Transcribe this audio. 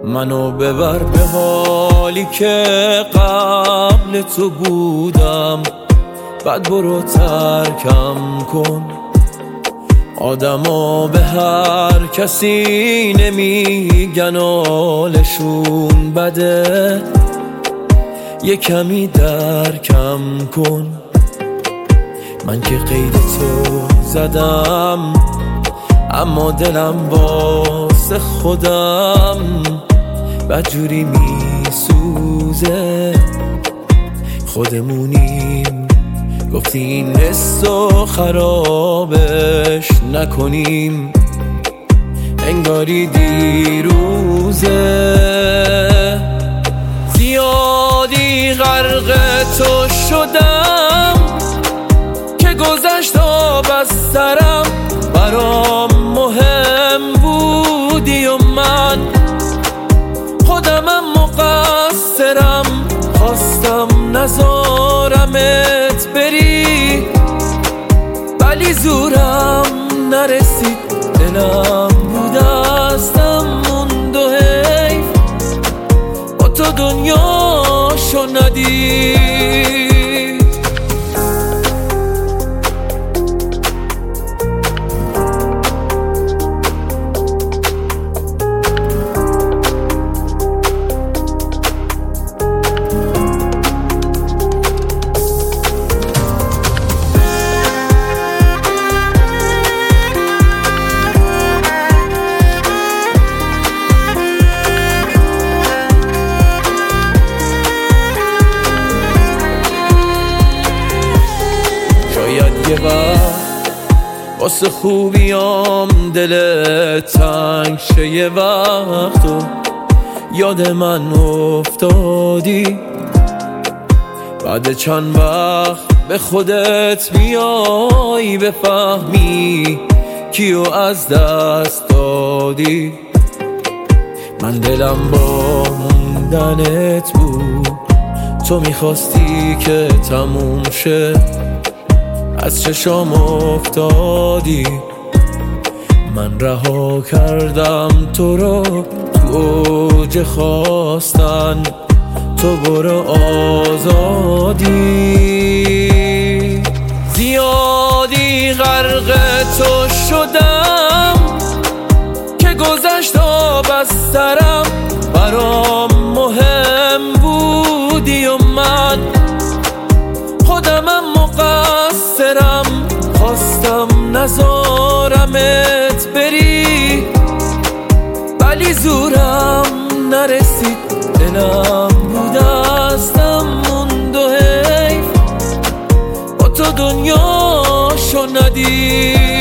منو ببر به حالی که قبل تو بودم، بعد برو ترکم کن. آدما به هر کسی نمیگن حالشون بده، یه کمی درکم کن. من که قید تو زدم، اما دلم واسه خودم بدجوری میسوزه. خودمونیم گفتی این حسو خرابش نکنیم، انگاری دیروزه. زیادی غرق تو شدم که گذشت آب از سرم، برام مهم بودی و من خودمم مقصرم. خواستم نذارمت بری ولی زورم نرسید، دلم رو دستم موند و حیف با تو دنیاشو ندید. یه وقت واسه خوبیام دلت تنگ شه، یه وقت و یاد من افتادی. بعد چند وقت به خودت بیای بفهمی کیو از دست دادی. من دلم با موندنت بود، تو میخواستی که تموم شه، از چشام افتادی. من رها کردم تو رو تو اوج خواستن، تو برو آزادی. زیادی غرق تو شدم که گذشت آب از سرم، برام مهم بودی و من خودمم مقصرم. خواستم نذارمت بری ولی زورم نرسید، دلم رو دستم موند و حیف با تو دنیاشو ندید.